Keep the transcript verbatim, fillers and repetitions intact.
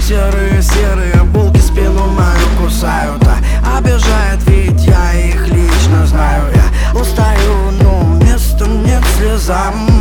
Серые-серые булки спину мою кусают, а обижает, ведь я их лично знаю. Я устаю, но места нет слезам.